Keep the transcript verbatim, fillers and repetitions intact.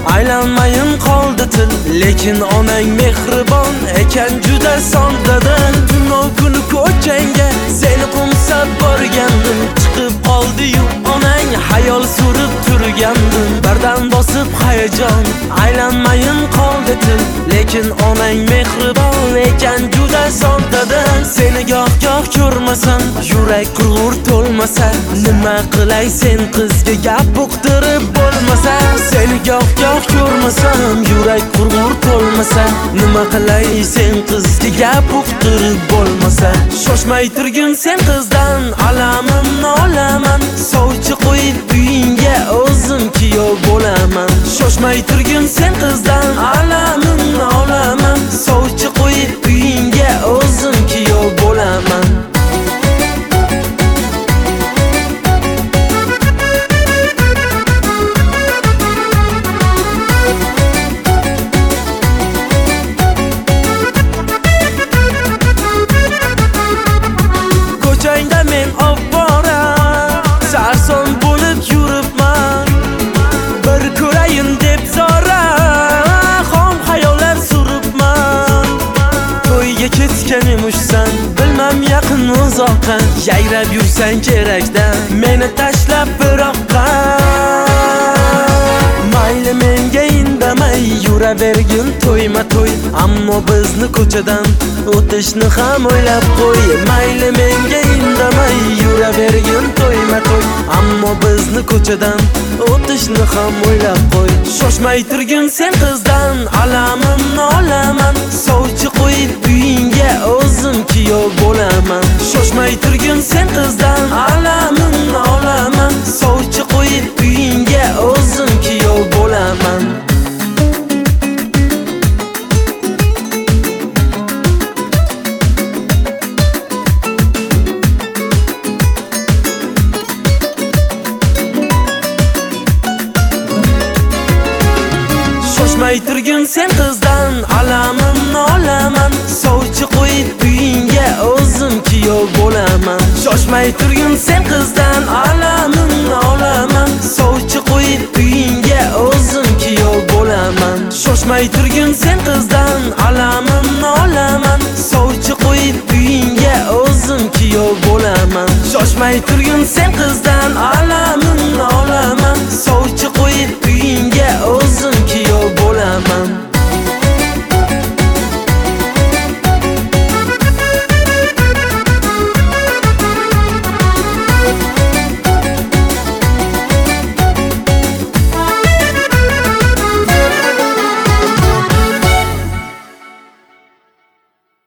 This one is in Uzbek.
aylanmayin qoldi til. Lekin onang mehribon ekan, juda sondadan. Tunov kuni ko'changga seni qo'msab borgandim. Chiqib qoldi-yu onang hayol surib turgandim. Birdan bosib hayajon, aylanmayin qoldi til. Lekin onang mehribon ekan, juda sondadan. Seni goh-goh ko'rmasam, yurak qurg'ur to'lmasa, nima qilay sen qizga gap uqtirib bo'lmasa. Seni goh-goh ko'rmasam, yurak qurg'ur to'lmasa, nima qilay sen qizga gap uqtirib bo'lmasa. Shoshmay turgin sen qizdan, alamim nolaman. Sovchi qo'yib uyingga o'zim kuyov bo'laman. Shoshmay turgin sen qizdan, alamim nolaman. Sovchi qo'yib uyingga o'zim kuyov bo'laman. Ko'changda men obbora sarson bo'lib yuribman. Bir ko'rayin deb zora xom xayollar suribman. To'yga ketgan emushsan, bilmam yaqin uzoqqa. Yayrab yursang kerakda, meni tashlab biroqqa. Mayli menga indamay yuravergin to'yma to'y, ammo bizni ko'chadan o'tishni ham o'ylab qo'y. Mayli menga indamay yuravergin to'yma to'y, ammo bizni ko'chadan o'tishni ham o'ylab qo'y. Shoshmay turgin sen qizdan, alamim nolaman. Sovchi qo'yib uyingga o'zim kuyov bo'laman. Shoshmay turgin sen qizdan, alamim nolaman. Sovchi qo'yib uyingga o'zim kuyov bo'laman. Shoshmay turgin sen qizdan, alamim nolaman. Sovchi qo'yib uyingga o'zim kuyov bo'laman. Shoshmay turgin sen qizdan, alamim nolaman. Sovchi qo'yib uyingga o'zim kuyov bo'laman. Shoshmay turgin sen qizdan, alamim nolaman. Sovchi qo'yib uyingga o'zim kuyov bo'laman. Shoshmay turgin sen qizdan